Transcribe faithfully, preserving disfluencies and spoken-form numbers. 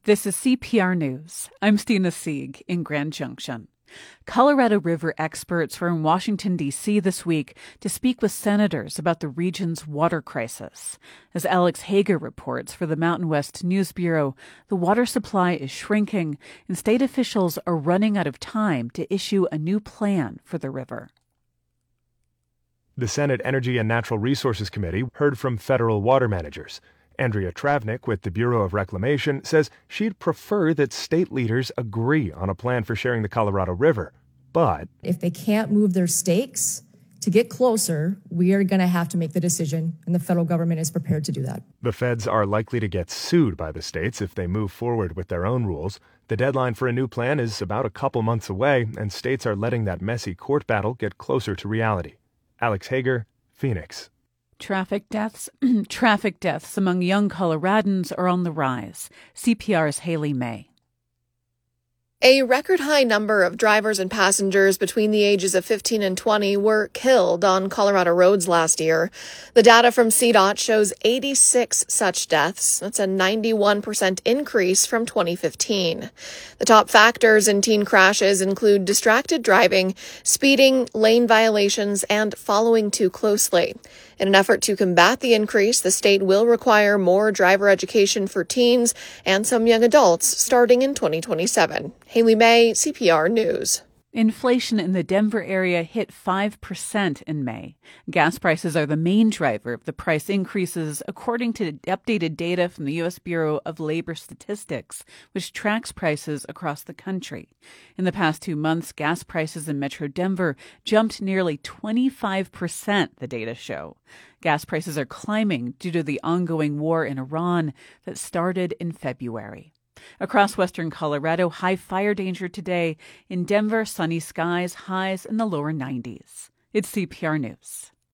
This is C P R News. I'm Stina Sieg in Grand Junction. Colorado River experts were in Washington, D C this week to speak with senators about the region's water crisis. As Alex Hager reports for the Mountain West News Bureau, the water supply is shrinking and state officials are running out of time to issue a new plan for the river. The Senate Energy and Natural Resources Committee heard from federal water managers. Andrea Travnik with the Bureau of Reclamation says she'd prefer that state leaders agree on a plan for sharing the Colorado River. But if they can't move their stakes to get closer, we are going to have to make the decision, and the federal government is prepared to do that. The feds are likely to get sued by the states if they move forward with their own rules. The deadline for a new plan is about a couple months away, and states are letting that messy court battle get closer to reality. Alex Hager, Phoenix. Traffic deaths traffic deaths among young Coloradans are on the rise. C P R's Haley May. A record high number of drivers and passengers between the ages of fifteen and twenty were killed on Colorado roads last year. The data from C DOT shows eighty-six such deaths. That's a ninety-one percent increase from twenty fifteen. The top factors in teen crashes include distracted driving, speeding, lane violations, and following too closely. In an effort to combat the increase, the state will require more driver education for teens and some young adults starting in twenty twenty-seven. Haley May, C P R News. Inflation in the Denver area hit five percent in May. Gas prices are the main driver of the price increases, according to updated data from the U S Bureau of Labor Statistics, which tracks prices across the country. In the past two months, gas prices in Metro Denver jumped nearly twenty-five percent, the data show. Gas prices are climbing due to the ongoing war in Iran that started in February. Across western Colorado, high fire danger today. In Denver, sunny skies, highs in the lower nineties. It's C P R News.